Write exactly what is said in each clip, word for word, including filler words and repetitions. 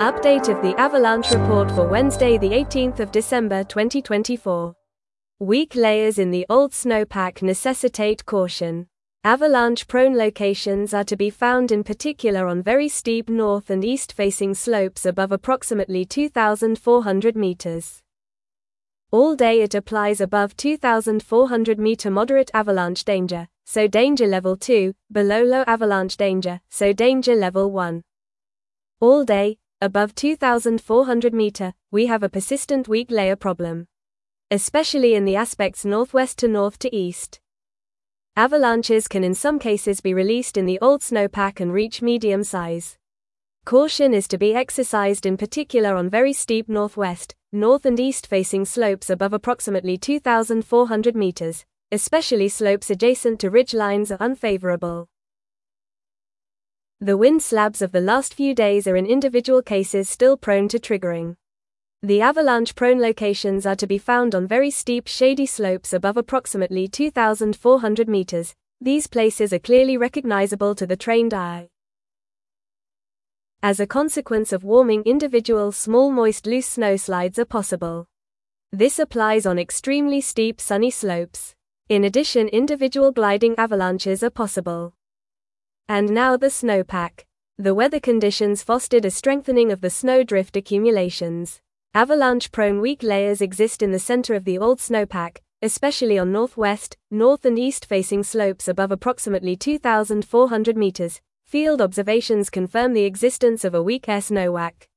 Update of the avalanche report for Wednesday the eighteenth of December twenty twenty-four. Weak layers in the old snowpack necessitate caution. Avalanche-prone locations are to be found in particular on very steep north and east-facing slopes above approximately two thousand four hundred meters. All day it applies above two thousand four hundred meter moderate avalanche danger, so danger level two, below low avalanche danger, so danger level one. All day, above two thousand four hundred meter, we have a persistent weak layer problem, especially in the aspects northwest to north to east. Avalanches can in some cases be released in the old snowpack and reach medium size. Caution is to be exercised in particular on very steep northwest, north and east facing slopes above approximately two thousand four hundred meters, especially slopes adjacent to ridge lines are unfavorable. The wind slabs of the last few days are in individual cases still prone to triggering. The avalanche-prone locations are to be found on very steep shady slopes above approximately two thousand four hundred meters. These places are clearly recognizable to the trained eye. As a consequence of warming, individual small moist loose snowslides are possible. This applies on extremely steep sunny slopes. In addition, individual gliding avalanches are possible. And now the snowpack. The weather conditions fostered a strengthening of the snowdrift accumulations. Avalanche-prone weak layers exist in the center of the old snowpack, especially on northwest, north and east-facing slopes above approximately two thousand four hundred meters. Field observations confirm the existence of a weak air snowpack.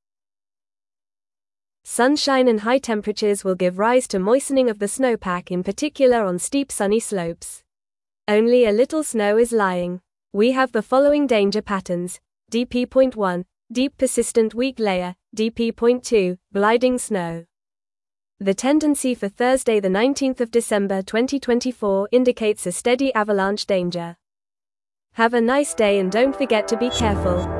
Sunshine and high temperatures will give rise to moistening of the snowpack, in particular on steep sunny slopes. Only a little snow is lying. We have the following danger patterns: D P point one, deep persistent weak layer, D P point two, gliding snow. The tendency for Thursday the nineteenth of December twenty twenty-four indicates a steady avalanche danger. Have a nice day and don't forget to be careful.